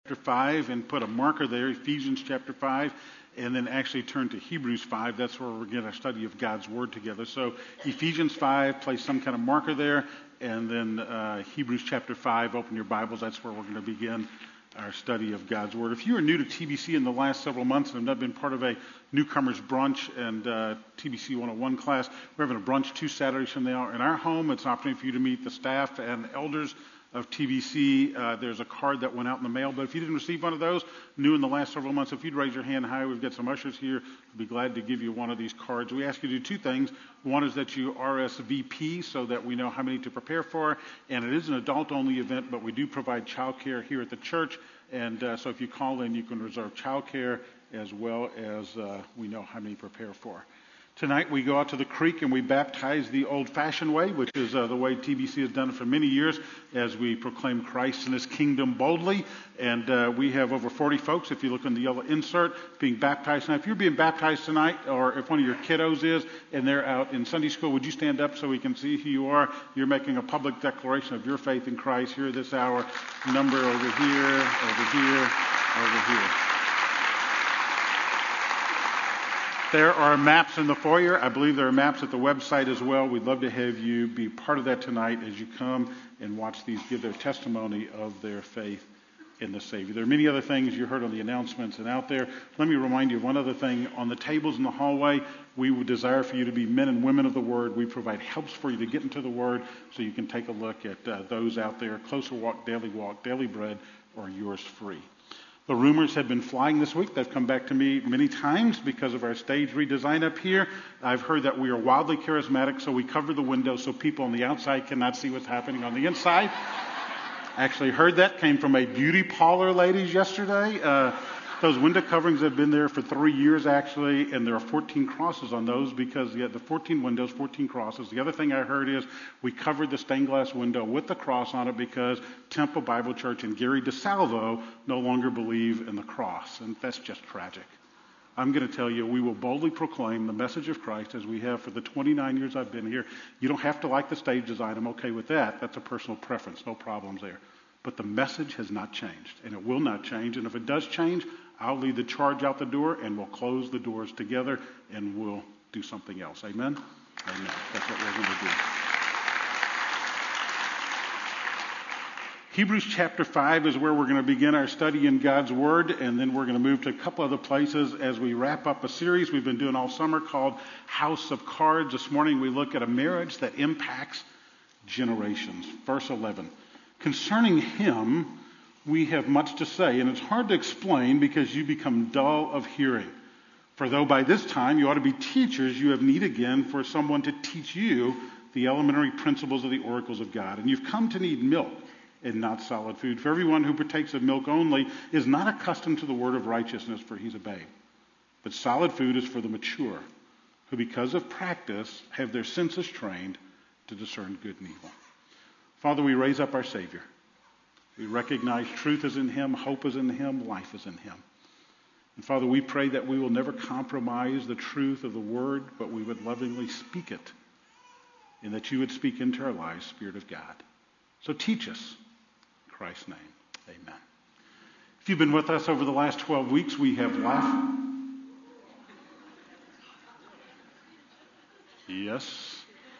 5 and put a marker there, Ephesians chapter 5, and then actually turn to Hebrews 5. That's where we're going to study of God's Word together. So Ephesians 5, place some kind of marker there, and then Hebrews chapter 5, open your Bibles. That's where we're going to begin our study of God's Word. If you are new to TBC in the last several months and have not been part of a newcomers brunch and TBC 101 class, we're having a brunch 2 Saturdays from now in our home. It's an opportunity for you to meet the staff and elders of TBC. There's a card that went out in the mail, but if you didn't receive one of those, new in the last several months, if you'd raise your hand high, we've got some ushers here. We'd be glad to give you one of these cards. We ask you to do 2 things. One is that you RSVP so that we know how many to prepare for, and it is an adult-only event, but we do provide childcare here at the church, and so if you call in, you can reserve childcare as well as we know how many to prepare for. Tonight we go out to the creek and we baptize the old-fashioned way, which is the way TBC has done it for many years as we proclaim Christ and His kingdom boldly. And we have over 40 folks, if you look in the yellow insert, being baptized tonight. If you're being baptized tonight, or if one of your kiddos is, and they're out in Sunday school, would you stand up so we can see who you are? You're making a public declaration of your faith in Christ here this hour. Number over here, over here, over here. There are maps in the foyer. I believe there are maps at the website as well. We'd love to have you be part of that tonight as you come and watch these give their testimony of their faith in the Savior. There are many other things you heard on the announcements and out there. Let me remind you of one other thing. On the tables in the hallway, we would desire for you to be men and women of the Word. We provide helps for you to get into the Word so you can take a look at those out there. Closer Walk, Daily Bread, or Yours Free. The rumors have been flying this week. They've come back to me many times because of our stage redesign up here. I've heard that we are wildly charismatic, so we cover the windows so people on the outside cannot see what's happening on the inside. Actually heard that. Came from a beauty parlor ladies yesterday. Those window coverings have been there for 3 years, actually, and there are 14 crosses on those because the 14 windows, 14 crosses. The other thing I heard is we covered the stained glass window with the cross on it because Temple Bible Church and Gary DeSalvo no longer believe in the cross, and that's just tragic. I'm going to tell you, we will boldly proclaim the message of Christ as we have for the 29 years I've been here. You don't have to like the stage design. I'm okay with that. That's a personal preference. No problems there. But the message has not changed, and it will not change. And if it does change, I'll lead the charge out the door, and we'll close the doors together, and we'll do something else. Amen? Amen. That's what we're going to do. Hebrews chapter 5 is where we're going to begin our study in God's Word, and then we're going to move to a couple other places as we wrap up a series we've been doing all summer called House of Cards. This morning we look at a marriage that impacts generations. Verse 11. Concerning him, we have much to say, and it's hard to explain because you become dull of hearing. For though by this time you ought to be teachers, you have need again for someone to teach you the elementary principles of the oracles of God. And you've come to need milk and not solid food. For everyone who partakes of milk only is not accustomed to the word of righteousness, for he's a babe. But solid food is for the mature, who because of practice have their senses trained to discern good and evil. Father, we raise up our Savior. We recognize truth is in Him, hope is in Him, life is in Him. And Father, we pray that we will never compromise the truth of the Word, but we would lovingly speak it, and that you would speak into our lives, Spirit of God. So teach us. In Christ's name, amen. If you've been with us over the last 12 weeks, we have laughed. Yes.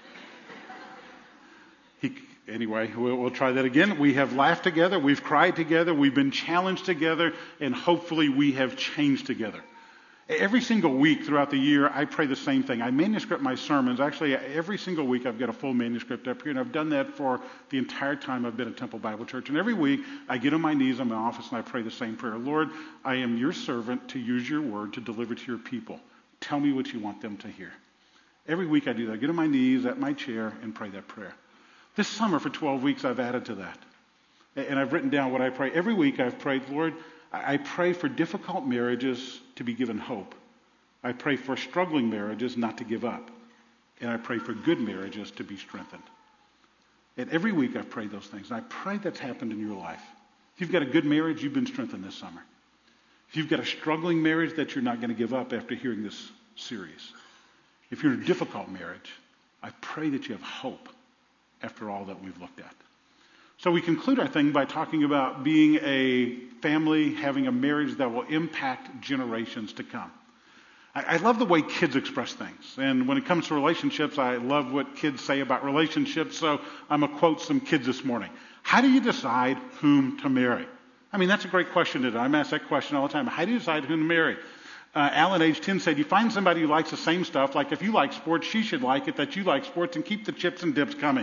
Anyway, we'll try that again. We have laughed together, we've cried together, we've been challenged together, and hopefully we have changed together. Every single week throughout the year, I pray the same thing. I manuscript my sermons. Actually, every single week I've got a full manuscript up here, and I've done that for the entire time I've been at Temple Bible Church. And every week I get on my knees in my office and I pray the same prayer. Lord, I am your servant to use your word to deliver to your people. Tell me what you want them to hear. Every week I do that. I get on my knees at my chair and pray that prayer. This summer for 12 weeks I've added to that. And I've written down what I pray. Every week I've prayed, Lord, I pray for difficult marriages to be given hope. I pray for struggling marriages not to give up. And I pray for good marriages to be strengthened. And every week I've prayed those things. And I pray that's happened in your life. If you've got a good marriage, you've been strengthened this summer. If you've got a struggling marriage, that you're not going to give up after hearing this series. If you're in a difficult marriage, I pray that you have hope after all that we've looked at. So we conclude our thing by talking about being a family, having a marriage that will impact generations to come. I love the way kids express things. And when it comes to relationships, I love what kids say about relationships. So I'm going to quote some kids this morning. How do you decide whom to marry? I mean, that's a great question today. I'm asked that question all the time. How do you decide whom to marry? Alan, age 10, said, you find somebody who likes the same stuff. Like if you like sports, she should like it, that you like sports, and keep the chips and dips coming.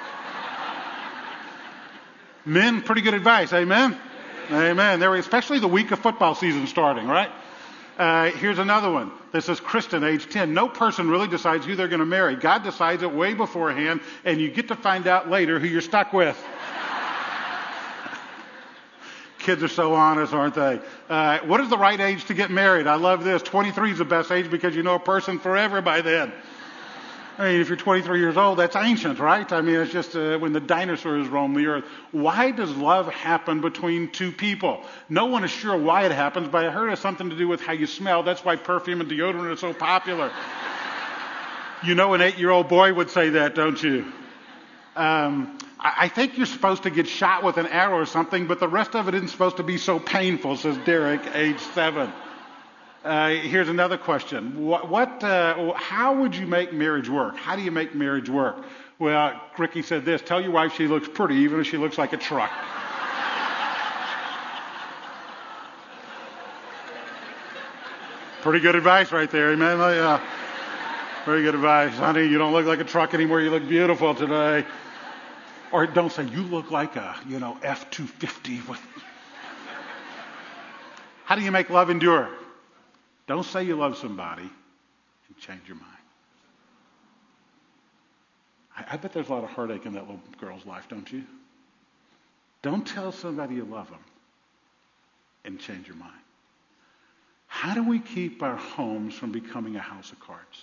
Men, pretty good advice. Amen? Amen. Especially the week of football season starting, right? Here's another one. This is Kristen, age 10. No person really decides who they're going to marry. God decides it way beforehand, and you get to find out later who you're stuck with. Kids are so honest, aren't they? What is the right age to get married? I love this. 23 is the best age because you know a person forever by then. I mean, if you're 23 years old, that's ancient, right? I mean, it's just when the dinosaurs roamed the earth. Why does love happen between two people? No one is sure why it happens, but I heard it has something to do with how you smell. That's why perfume and deodorant are so popular. You know an 8-year-old boy would say that, don't you? I think you're supposed to get shot with an arrow or something, but the rest of it isn't supposed to be so painful, says Derek, age 7. Here's another question. How would you make marriage work? How do you make marriage work? Well, Ricky said this, tell your wife she looks pretty even if she looks like a truck. Pretty good advice right there, amen? Yeah. Very good advice. Honey, you don't look like a truck anymore. You look beautiful today. Or don't say, you look like a, F-250. How do you make love endure? Don't say you love somebody and change your mind. I bet there's a lot of heartache in that little girl's life, don't you? Don't tell somebody you love them and change your mind. How do we keep our homes from becoming a house of cards?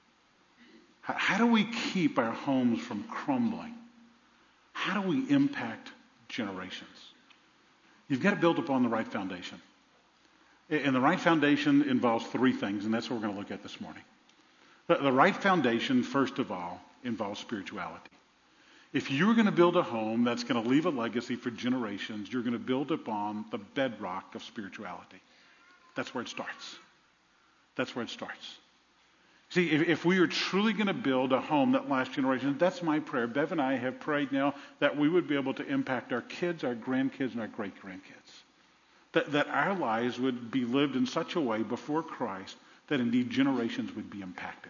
How do we keep our homes from crumbling? How do we impact generations? You've got to build upon the right foundation. And the right foundation involves 3 things, and that's what we're going to look at this morning. The right foundation, first of all, involves spirituality. If you're going to build a home that's going to leave a legacy for generations, you're going to build upon the bedrock of spirituality. That's where it starts. That's where it starts. See, if we are truly going to build a home that lasts generations, that's my prayer. Bev and I have prayed now that we would be able to impact our kids, our grandkids, and our great-grandkids. That our lives would be lived in such a way before Christ that indeed generations would be impacted.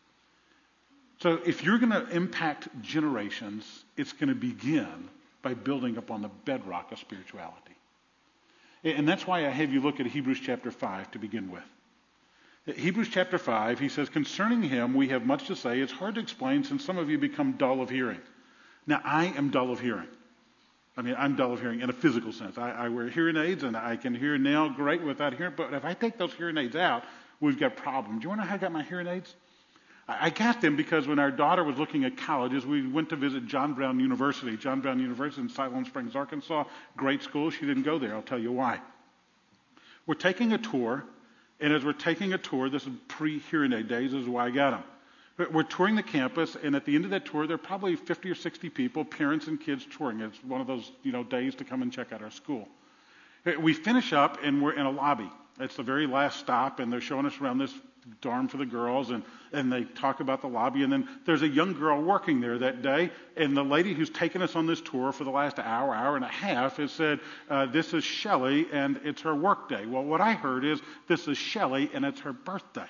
So if you're going to impact generations, it's going to begin by building upon the bedrock of spirituality. And that's why I have you look at Hebrews chapter 5 to begin with. Hebrews chapter 5, he says, concerning him we have much to say. It's hard to explain since some of you become dull of hearing. Now, I am dull of hearing. I mean, I'm dull of hearing in a physical sense. I wear hearing aids, and I can hear now great without hearing. But if I take those hearing aids out, we've got problems. Do you want to know how I got my hearing aids? I got them because when our daughter was looking at colleges, we went to visit John Brown University. John Brown University in Siloam Springs, Arkansas. Great school. She didn't go there. I'll tell you why. We're taking a tour. And as we're taking a tour, this is pre-hearing aid days, this is why I got them. We're touring the campus, and at the end of that tour, there are probably 50 or 60 people, parents and kids touring. It's one of those, days to come and check out our school. We finish up, and we're in a lobby. It's the very last stop, and they're showing us around this dorm for the girls, and they talk about the lobby. And then there's a young girl working there that day, and the lady who's taken us on this tour for the last hour and a half has said, this is Shelley, and it's her work day. Well, what I heard is, this is Shelley, and it's her birthday.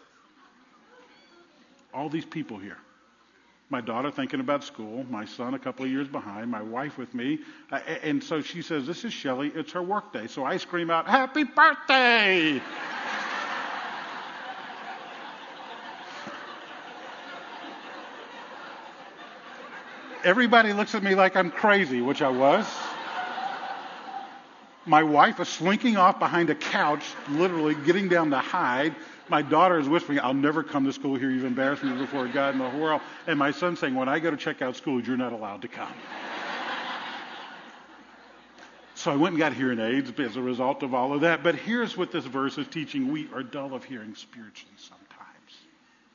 All these people here. My daughter thinking about school, my son a couple of years behind, my wife with me. And so she says, this is Shelley, it's her work day. So I scream out, happy birthday! Everybody looks at me like I'm crazy, which I was. My wife is slinking off behind a couch, literally getting down to hide. My daughter is whispering, I'll never come to school here. You've embarrassed me before God in the world. And my son saying, when I go to check out schools, you're not allowed to come. So I went and got hearing aids as a result of all of that. But here's what this verse is teaching. We are dull of hearing spiritually sometimes.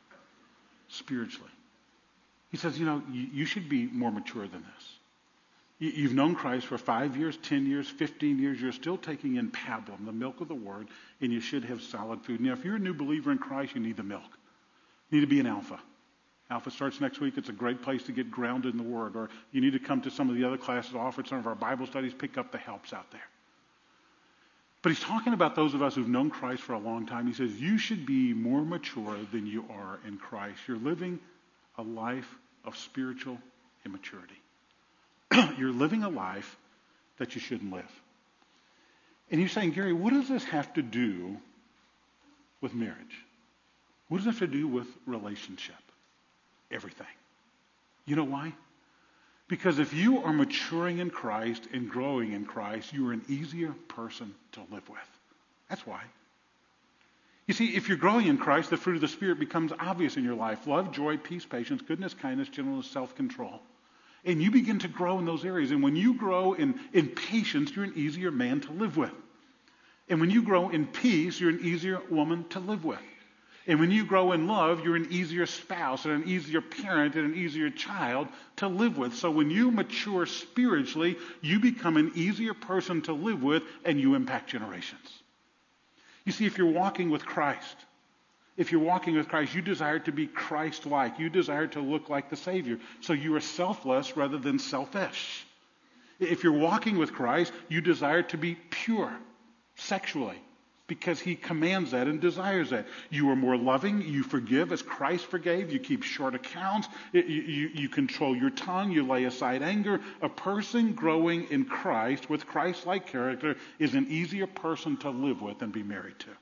Spiritually. He says, you should be more mature than this. You've known Christ for 5 years, 10 years, 15 years. You're still taking in pablum, the milk of the Word, and you should have solid food. Now, if you're a new believer in Christ, you need the milk. You need to be an alpha. Alpha starts next week. It's a great place to get grounded in the Word. Or you need to come to some of the other classes offered, some of our Bible studies, pick up the helps out there. But he's talking about those of us who've known Christ for a long time. He says, you should be more mature than you are in Christ. You're living a life of spiritual immaturity. You're living a life that you shouldn't live. And you're saying, Gary, what does this have to do with marriage? What does it have to do with relationship? Everything. You know why? Because if you are maturing in Christ and growing in Christ, you are an easier person to live with. That's why. You see, if you're growing in Christ, the fruit of the Spirit becomes obvious in your life. Love, joy, peace, patience, goodness, kindness, gentleness, self-control. And you begin to grow in those areas. And when you grow in patience, you're an easier man to live with. And when you grow in peace, you're an easier woman to live with. And when you grow in love, you're an easier spouse and an easier parent and an easier child to live with. So when you mature spiritually, you become an easier person to live with and you impact generations. You see, if you're walking with Christ, you desire to be Christ-like. You desire to look like the Savior. So you are selfless rather than selfish. If you're walking with Christ, you desire to be pure sexually because he commands that and desires that. You are more loving. You forgive as Christ forgave. You keep short accounts. You control your tongue. You lay aside anger. A person growing in Christ with Christ-like character is an easier person to live with and be married to.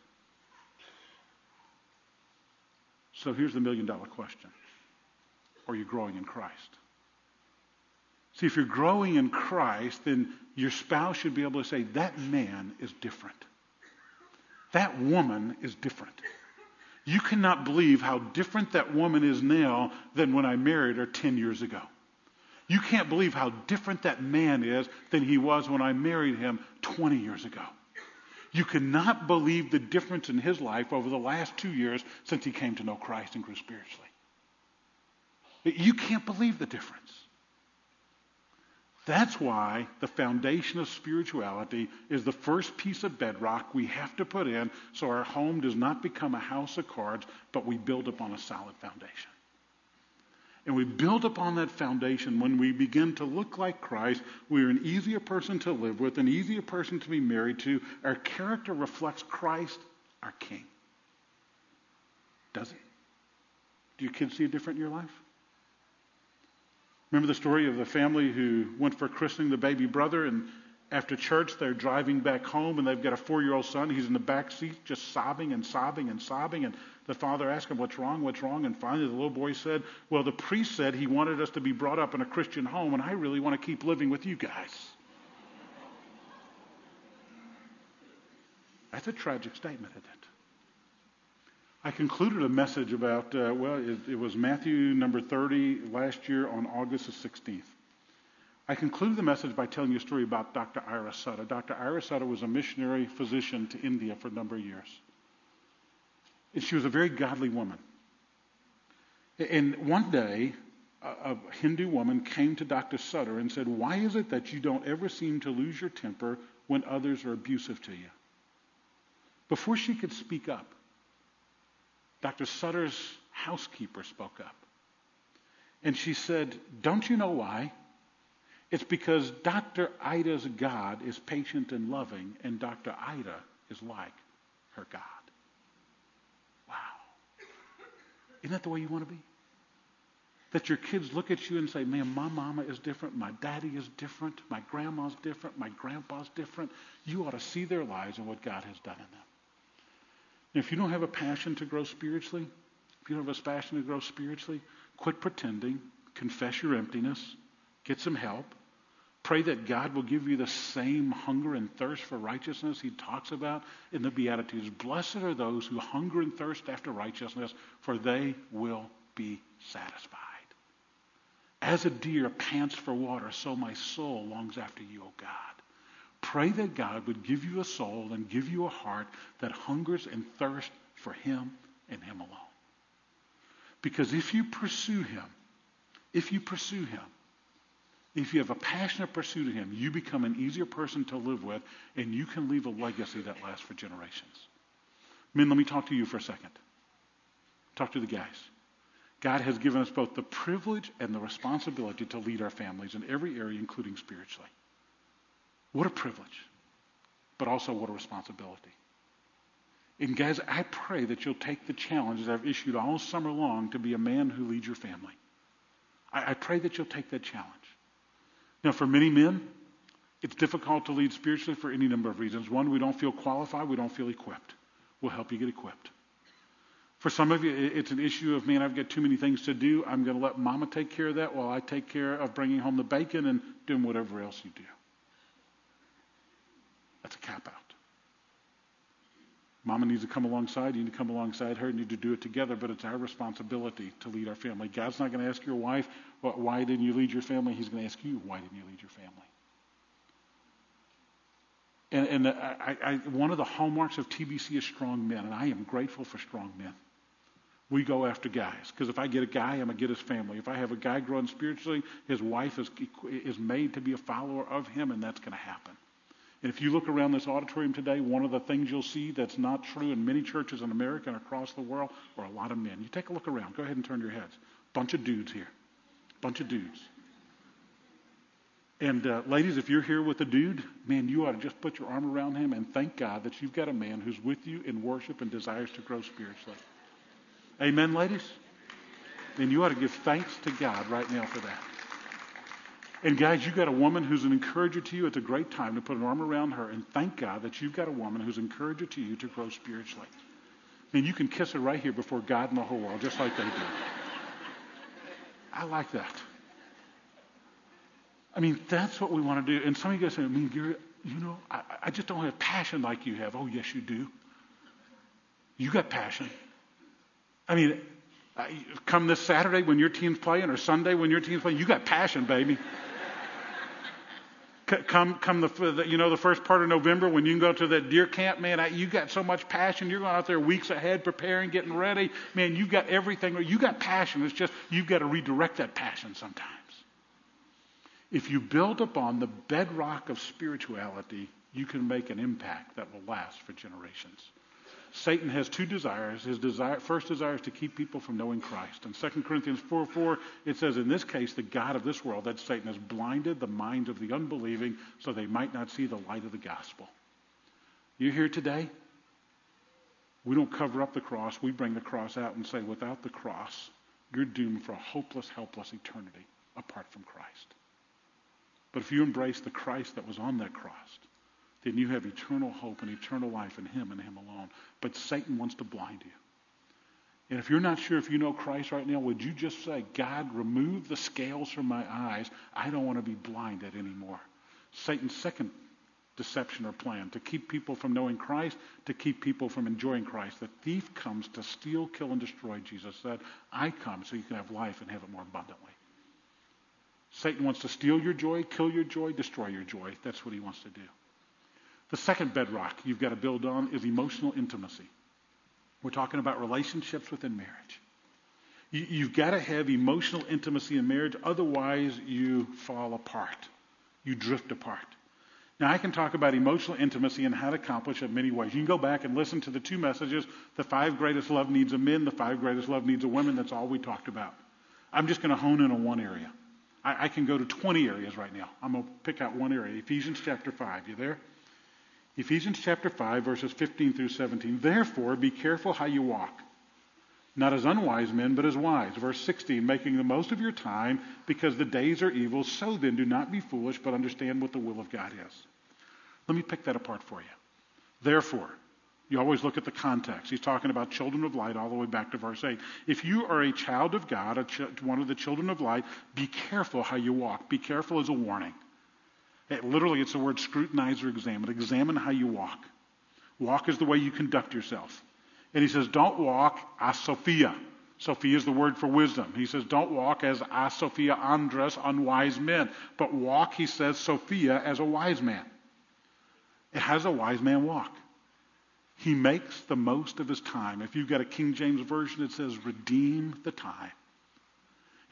So here's the million-dollar question. Are you growing in Christ? See, if you're growing in Christ, then your spouse should be able to say, that man is different. That woman is different. You cannot believe how different that woman is now than when I married her 10 years ago. You can't believe how different that man is than he was when I married him 20 years ago. You cannot believe the difference in his life over the last 2 years since he came to know Christ and grew spiritually. You can't believe the difference. That's why the foundation of spirituality is the first piece of bedrock we have to put in so our home does not become a house of cards, but we build upon a solid foundation. And we build upon that foundation when we begin to look like Christ. We're an easier person to live with, an easier person to be married to. Our character reflects Christ, our King. Does it? Do your kids see it different in your life? Remember the story of the family who went for christening the baby brother, and after church they're driving back home and they've got a 4-year-old son. He's in the back seat just sobbing and sobbing and sobbing, and the father asked him, what's wrong? And finally the little boy said, well, the priest said he wanted us to be brought up in a Christian home, and I really want to keep living with you guys. That's a tragic statement, isn't it? I concluded a message about, it was Matthew number 30 last year on August the 16th. I concluded the message by telling you a story about Dr. Ira Sutta. Dr. Ira Sutta was a missionary physician to India for a number of years. And she was a very godly woman. And one day, a Hindu woman came to Dr. Sutta and said, why is it that you don't ever seem to lose your temper when others are abusive to you? Before she could speak up, Dr. Sutta's housekeeper spoke up. And she said, don't you know why? It's because Dr. Ida's God is patient and loving, and Dr. Ida is like her God. Wow. Isn't that the way you want to be? That your kids look at you and say, man, my mama is different, my daddy is different, my grandma's different, my grandpa's different. You ought to see their lives and what God has done in them. And if you don't have a passion to grow spiritually, quit pretending, confess your emptiness, get some help. Pray that God will give you the same hunger and thirst for righteousness he talks about in the Beatitudes. Blessed are those who hunger and thirst after righteousness, for they will be satisfied. As a deer pants for water, so my soul longs after you, O God. Pray that God would give you a soul and give you a heart that hungers and thirsts for him and him alone. Because if you pursue him, If you have a passionate pursuit of him, you become an easier person to live with, and you can leave a legacy that lasts for generations. Men, let me talk to you for a second. Talk to the guys. God has given us both the privilege and the responsibility to lead our families in every area, including spiritually. What a privilege, but also what a responsibility. And guys, I pray that you'll take the challenge that I've issued all summer long to be a man who leads your family. I pray that you'll take that challenge. Now, for many men, it's difficult to lead spiritually for any number of reasons. One, we don't feel qualified. We don't feel equipped. We'll help you get equipped. For some of you, it's an issue of, man, I've got too many things to do. I'm going to let mama take care of that while I take care of bringing home the bacon and doing whatever else you do. That's a cop-out. Mama needs to come alongside. You need to come alongside her. You need to do it together, but it's our responsibility to lead our family. God's not going to ask your wife, well, why didn't you lead your family? He's going to ask you, why didn't you lead your family? And one of the hallmarks of TBC is strong men, and I am grateful for strong men. We go after guys, because if I get a guy, I'm going to get his family. If I have a guy growing spiritually, his wife is made to be a follower of him, and that's going to happen. And if you look around this auditorium today, one of the things you'll see that's not true in many churches in America and across the world are a lot of men. You take a look around. Go ahead and turn your heads. Bunch of dudes here. Bunch of dudes. And ladies, if you're here with a dude, man, you ought to just put your arm around him and thank God that you've got a man who's with you in worship and desires to grow spiritually. Amen, ladies? And you ought to give thanks to God right now for that. And guys, you've got a woman who's an encourager to you. It's a great time to put an arm around her and thank God that you've got a woman who's an encourager to you to grow spiritually. And you can kiss her right here before God and the whole world, just like they do. I like that. I mean, that's what we want to do. And some of you guys say, I mean, Gary, I just don't have passion like you have. Oh, yes, you do. You got passion. I mean, come this Saturday when your team's playing or Sunday when your team's playing, you got passion, baby. Come the first part of November when you can go to that deer camp, man, you got so much passion. You're going out there weeks ahead preparing, getting ready. Man, you got everything. You got passion. It's just you've got to redirect that passion sometimes. If you build upon the bedrock of spirituality, you can make an impact that will last for generations. Satan has two desires. His first desire is to keep people from knowing Christ. In 2 Corinthians 4:4, it says, in this case, the God of this world, that's Satan, has blinded the minds of the unbelieving so they might not see the light of the gospel. You're here today? We don't cover up the cross. We bring the cross out and say, without the cross, you're doomed for a hopeless, helpless eternity apart from Christ. But if you embrace the Christ that was on that cross, then you have eternal hope and eternal life in him and him alone. But Satan wants to blind you. And if you're not sure if you know Christ right now, would you just say, God, remove the scales from my eyes. I don't want to be blinded anymore. Satan's second deception or plan, to keep people from knowing Christ, to keep people from enjoying Christ. The thief comes to steal, kill, and destroy, Jesus said. I come so you can have life and have it more abundantly. Satan wants to steal your joy, kill your joy, destroy your joy. That's what he wants to do. The second bedrock you've got to build on is emotional intimacy. We're talking about relationships within marriage. You've got to have emotional intimacy in marriage, otherwise you fall apart. You drift apart. Now, I can talk about emotional intimacy and how to accomplish it in many ways. You can go back and listen to the two messages, the 5 greatest love needs of men, the 5 greatest love needs of women. That's all we talked about. I'm just going to hone in on one area. I can go to 20 areas right now. I'm going to pick out one area. Ephesians chapter 5. You there? Ephesians chapter 5, verses 15 through 17. Therefore, be careful how you walk, not as unwise men, but as wise. Verse 16, making the most of your time, because the days are evil. So then, do not be foolish, but understand what the will of God is. Let me pick that apart for you. Therefore, you always look at the context. He's talking about children of light all the way back to verse 8. If you are a child of God, one of the children of light, be careful how you walk. Be careful is a warning. Literally, it's the word scrutinize or examine. Examine how you walk. Walk is the way you conduct yourself. And he says, don't walk as Sophia. Sophia is the word for wisdom. He says, don't walk as Sophia Andres, unwise men. But walk, he says, Sophia as a wise man. How does a wise man walk? He makes the most of his time. If you've got a King James version, it says, redeem the time.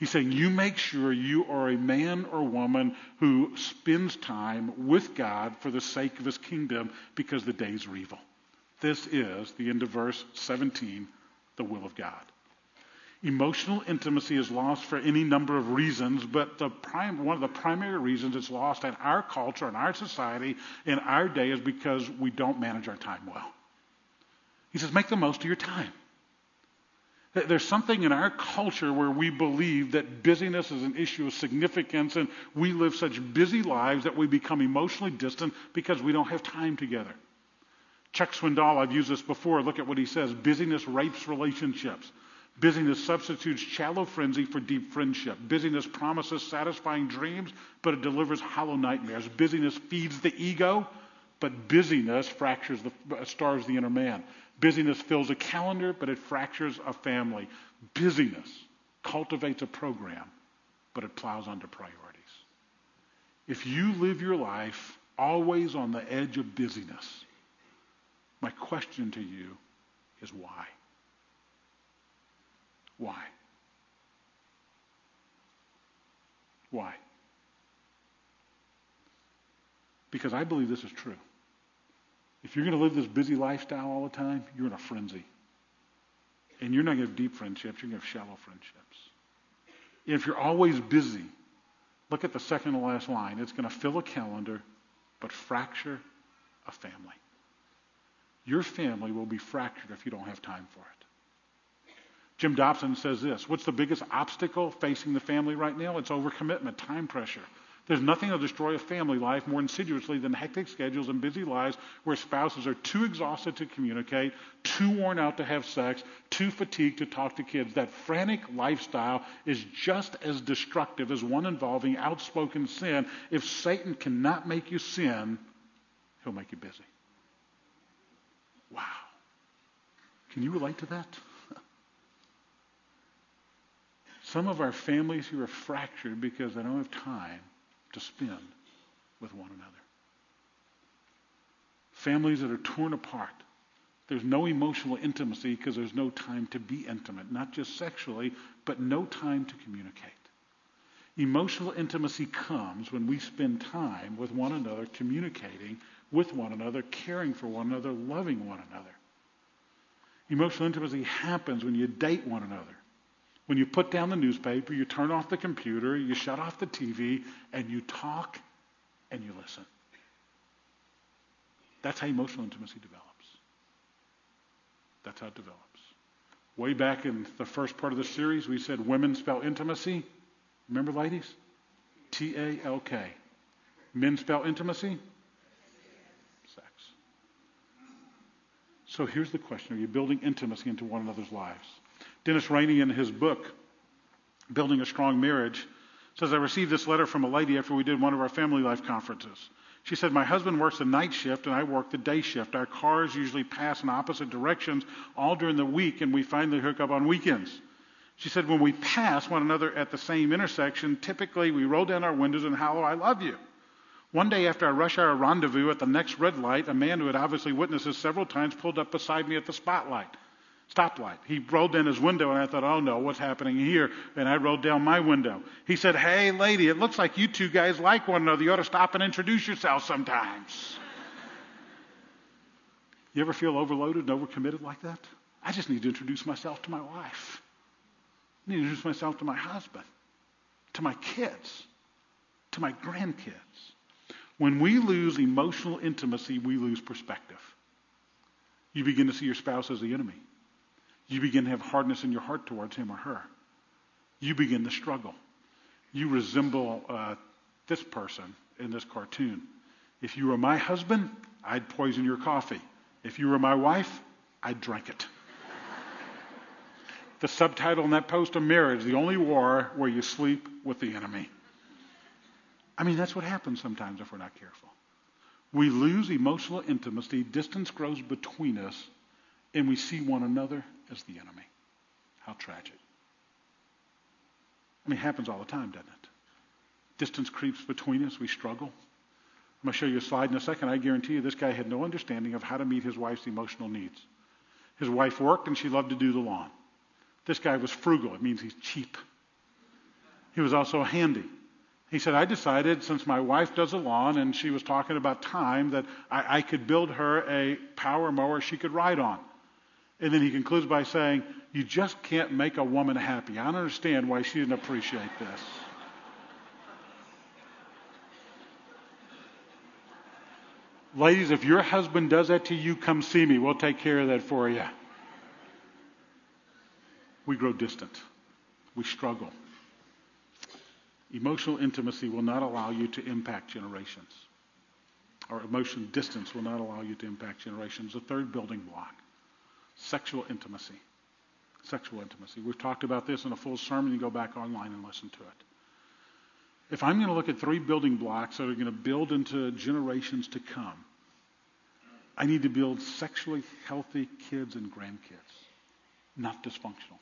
He's saying you make sure you are a man or woman who spends time with God for the sake of his kingdom because the days are evil. This is, the end of verse 17, the will of God. Emotional intimacy is lost for any number of reasons, but one of the primary reasons it's lost in our culture, in our society, in our day is because we don't manage our time well. He says, make the most of your time. There's something in our culture where we believe that busyness is an issue of significance, and we live such busy lives that we become emotionally distant because we don't have time together. Chuck Swindoll, I've used this before. Look at what he says. Busyness rapes relationships. Busyness substitutes shallow frenzy for deep friendship. Busyness promises satisfying dreams, but it delivers hollow nightmares. Busyness feeds the ego, but busyness stars the inner man. Busyness fills a calendar, but it fractures a family. Busyness cultivates a program, but it plows under priorities. If you live your life always on the edge of busyness, my question to you is why? Why? Why? Because I believe this is true. If you're going to live this busy lifestyle all the time, you're in a frenzy. And you're not going to have deep friendships, you're going to have shallow friendships. If you're always busy, look at the second to last line. It's going to fill a calendar, but fracture a family. Your family will be fractured if you don't have time for it. Jim Dobson says this: what's the biggest obstacle facing the family right now? It's overcommitment, time pressure. There's nothing that'll destroy a family life more insidiously than hectic schedules and busy lives where spouses are too exhausted to communicate, too worn out to have sex, too fatigued to talk to kids. That frantic lifestyle is just as destructive as one involving outspoken sin. If Satan cannot make you sin, he'll make you busy. Wow. Can you relate to that? Some of our families here are fractured because they don't have time to spend with one another. Families that are torn apart. There's no emotional intimacy because there's no time to be intimate, not just sexually, but no time to communicate. Emotional intimacy comes when we spend time with one another, communicating with one another, caring for one another, loving one another. Emotional intimacy happens when you date one another. When you put down the newspaper, you turn off the computer, you shut off the TV, and you talk and you listen. That's how emotional intimacy develops. That's how it develops. Way back in the first part of the series, we said women spell intimacy. Remember, ladies? T-A-L-K. Men spell intimacy? Sex. So here's the question. Are you building intimacy into one another's lives? Dennis Rainey, in his book, Building a Strong Marriage, says, I received this letter from a lady after we did one of our family life conferences. She said, my husband works the night shift and I work the day shift. Our cars usually pass in opposite directions all during the week, and we finally hook up on weekends. She said, when we pass one another at the same intersection, typically we roll down our windows and holler, I love you. One day after our rush hour rendezvous at the next red light, a man who had obviously witnessed this several times pulled up beside me at the stoplight. He rolled down his window, and I thought, oh no, what's happening here? And I rolled down my window. He said, hey lady, it looks like you two guys like one another. You ought to stop and introduce yourselves sometimes. You ever feel overloaded and overcommitted like that? I just need to introduce myself to my wife. I need to introduce myself to my husband, to my kids, to my grandkids. When we lose emotional intimacy, we lose perspective. You begin to see your spouse as the enemy. You begin to have hardness in your heart towards him or her. You begin to struggle. You resemble this person in this cartoon. If you were my husband, I'd poison your coffee. If you were my wife, I'd drink it. The subtitle in that post of marriage, the only war where you sleep with the enemy. I mean, that's what happens sometimes if we're not careful. We lose emotional intimacy, distance grows between us, and we see one another as the enemy. How tragic. I mean, it happens all the time, doesn't it? Distance creeps between us, we struggle. I'm going to show you a slide in a second. I guarantee you this guy had no understanding of how to meet his wife's emotional needs. His wife worked and she loved to do the lawn. This guy was frugal. It means he's cheap. He was also handy. He said, I decided, since my wife does the lawn and she was talking about time, that I could build her a power mower she could ride on. And then he concludes by saying, you just can't make a woman happy. I don't understand why she didn't appreciate this. Ladies, if your husband does that to you, come see me. We'll take care of that for you. We grow distant. We struggle. Emotional intimacy will not allow you to impact generations. Or emotional distance will not allow you to impact generations. The third building block, sexual intimacy. Sexual intimacy. We've talked about this in a full sermon. You go back online and listen to it. If I'm going to look at three building blocks that are going to build into generations to come, I need to build sexually healthy kids and grandkids, not dysfunctional.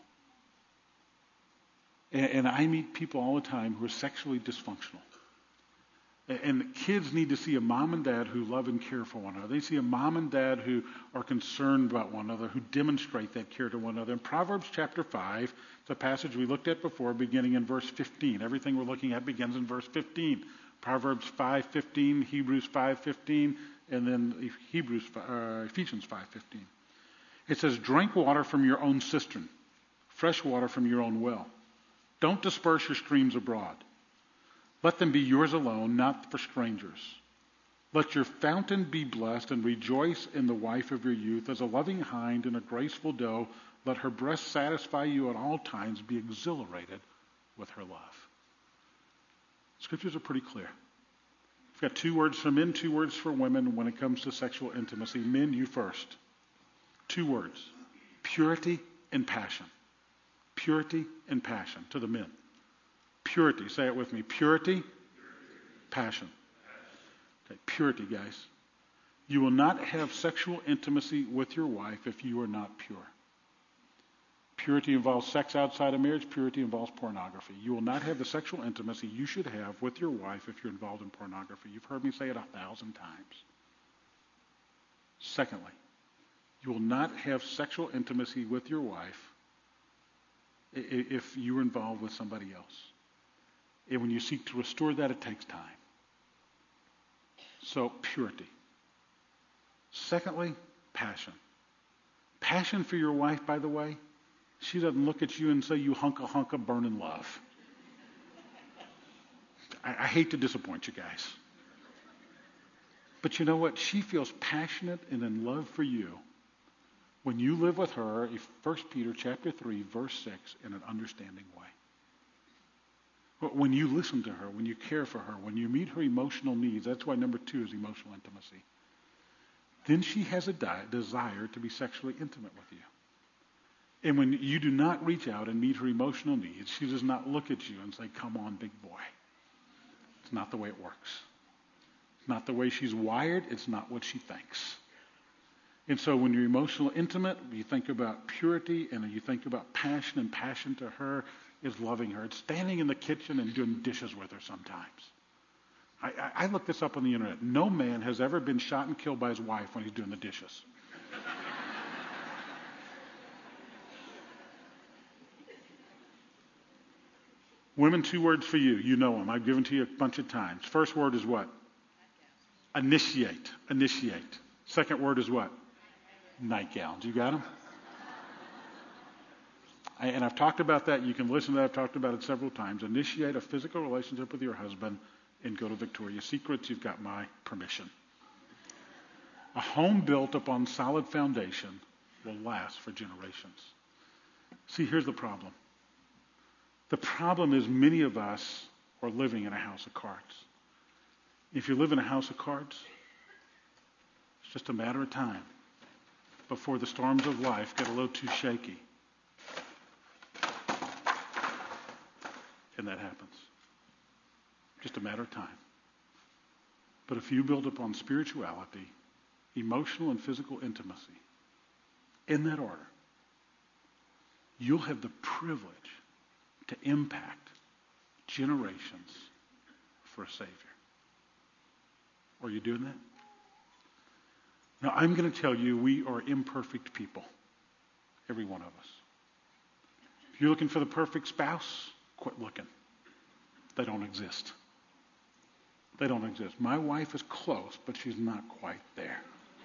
And I meet people all the time who are sexually dysfunctional. And kids need to see a mom and dad who love and care for one another. They see a mom and dad who are concerned about one another, who demonstrate that care to one another. In Proverbs chapter 5, it's a passage we looked at before, beginning in verse 15. Everything we're looking at begins in verse 15. Proverbs 5:15, Hebrews 5:15, and then Ephesians 5:15. It says, drink water from your own cistern, fresh water from your own well. Don't disperse your streams abroad. Let them be yours alone, not for strangers. Let your fountain be blessed, and rejoice in the wife of your youth. As a loving hind and a graceful doe, let her breast satisfy you at all times. Be exhilarated with her love. Scriptures are pretty clear. We've got 2 words for men, 2 words for women when it comes to sexual intimacy. Men, you first. 2 words. Purity and passion. Purity and passion to the men. Purity, say it with me. Purity, passion. Okay, purity, guys. You will not have sexual intimacy with your wife if you are not pure. Purity involves sex outside of marriage. Purity involves pornography. You will not have the sexual intimacy you should have with your wife if you're involved in pornography. You've heard me say it 1,000 times. Secondly, you will not have sexual intimacy with your wife if you're involved with somebody else. And when you seek to restore that, it takes time. So, purity. Secondly, passion. Passion for your wife, by the way, she doesn't look at you and say, you hunka burning love. I hate to disappoint you guys. But you know what? She feels passionate and in love for you when you live with her, 1 Peter chapter 3, verse 6, in an understanding way. When you listen to her, when you care for her, when you meet her emotional needs, that's why number 2 is emotional intimacy. Then she has a desire to be sexually intimate with you. And when you do not reach out and meet her emotional needs, she does not look at you and say, come on, big boy. It's not the way it works. It's not the way she's wired. It's not what she thinks. And so when you're emotional intimate, you think about purity and you think about passion, and passion to her is loving her. It's standing in the kitchen and doing dishes with her sometimes. I looked this up on the internet. No man has ever been shot and killed by his wife when he's doing the dishes. Women, 2 words for you. You know them. I've given to you a bunch of times. First word is what? Initiate. Initiate. Second word is what? Nightgowns. You got them? And I've talked about that. You can listen to that. I've talked about it several times. Initiate a physical relationship with your husband and go to Victoria's Secrets. You've got my permission. A home built upon solid foundation will last for generations. See, here's the problem. The problem is many of us are living in a house of cards. If you live in a house of cards, it's just a matter of time before the storms of life get a little too shaky. And that happens. Just a matter of time. But if you build upon spirituality, emotional and physical intimacy, in that order, you'll have the privilege to impact generations for a Savior. Are you doing that? Now, I'm going to tell you, we are imperfect people. Every one of us. If you're looking for the perfect spouse, quit looking. They don't exist. They don't exist. My wife is close, but she's not quite there.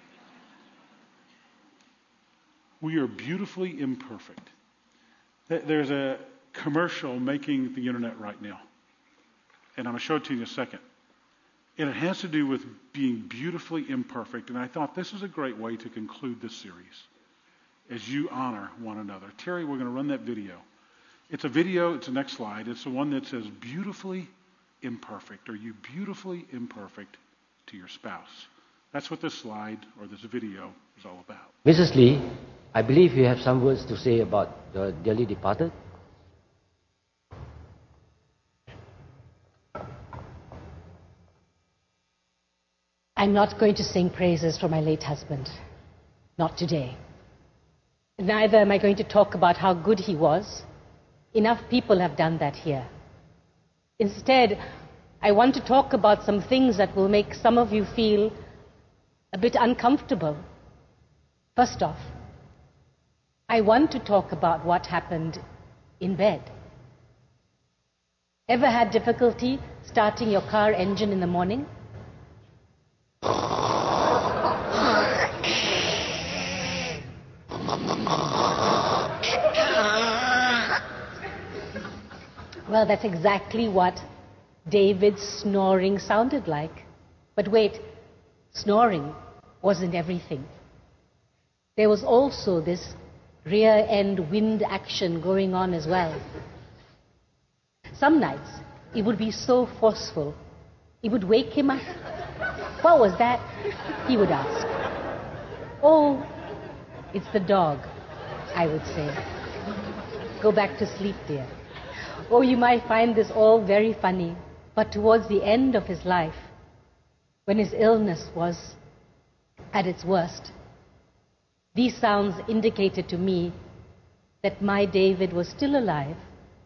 We are beautifully imperfect. There's a commercial making the internet right now, and I'm going to show it to you in a second. And it has to do with being beautifully imperfect, and I thought this is a great way to conclude this series as you honor one another. Terry, we're going to run that video. It's a video, it's the next slide. It's the one that says beautifully imperfect. Are you beautifully imperfect to your spouse? That's what this slide or this video is all about. Mrs. Lee, I believe you have some words to say about the dearly departed. I'm not going to sing praises for my late husband. Not today. Neither am I going to talk about how good he was. Enough people have done that here. Instead, I want to talk about some things that will make some of you feel a bit uncomfortable. First off, I want to talk about what happened in bed. Ever had difficulty starting your car engine in the morning? Well, that's exactly what David's snoring sounded like. But wait, snoring wasn't everything. There was also this rear-end wind action going on as well. Some nights, it would be so forceful, it would wake him up. What was that? He would ask. Oh, it's the dog, I would say. Go back to sleep, dear. Oh, you might find this all very funny, but towards the end of his life, when his illness was at its worst, these sounds indicated to me that my David was still alive.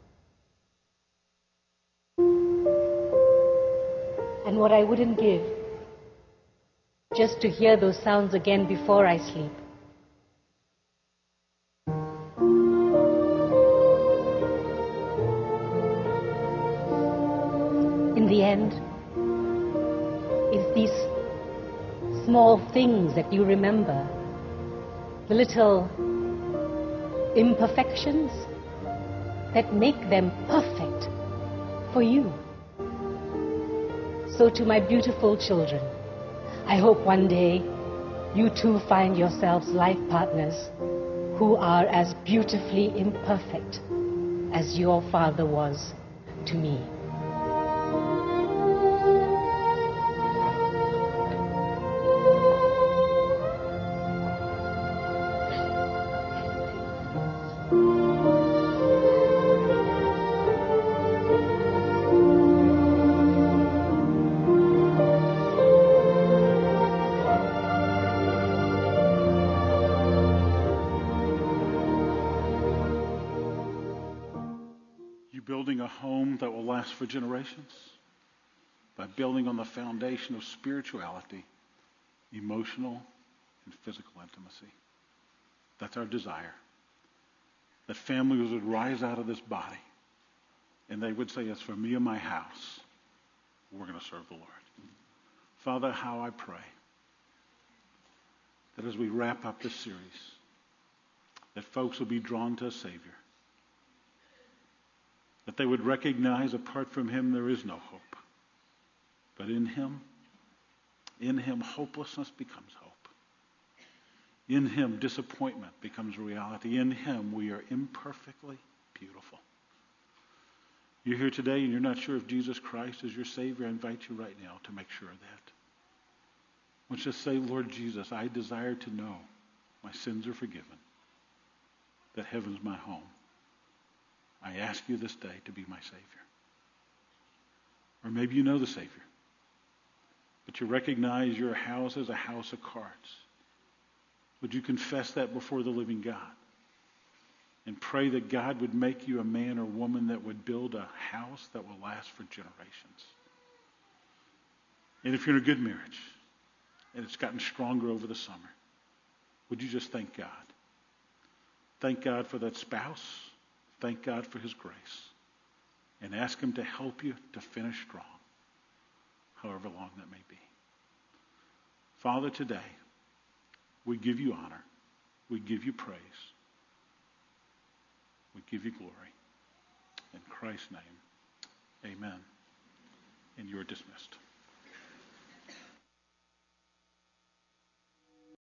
And what I wouldn't give, just to hear those sounds again before I sleep. In the end, it's these small things that you remember, the little imperfections that make them perfect for you. So to my beautiful children, I hope one day you too find yourselves life partners who are as beautifully imperfect as your father was to me. Building a home that will last for generations by building on the foundation of spirituality, emotional, and physical intimacy. That's our desire. That families would rise out of this body and they would say, as for me and my house, we're going to serve the Lord. Father, how I pray that as we wrap up this series, that folks will be drawn to a Savior. That they would recognize apart from Him there is no hope. But in Him hopelessness becomes hope. In Him disappointment becomes reality. In Him we are imperfectly beautiful. You're here today and you're not sure if Jesus Christ is your Savior. I invite you right now to make sure of that. Let's just say, Lord Jesus, I desire to know my sins are forgiven. That heaven's my home. I ask you this day to be my Savior. Or maybe you know the Savior, but you recognize your house as a house of cards. Would you confess that before the living God? And pray that God would make you a man or woman that would build a house that will last for generations. And if you're in a good marriage, and it's gotten stronger over the summer, would you just thank God? Thank God for that spouse. Thank God for His grace. and ask him to help you to finish strong, however long that may be. Father, today, we give you honor. We give you praise. We give you glory. In Christ's name, amen. And you are dismissed.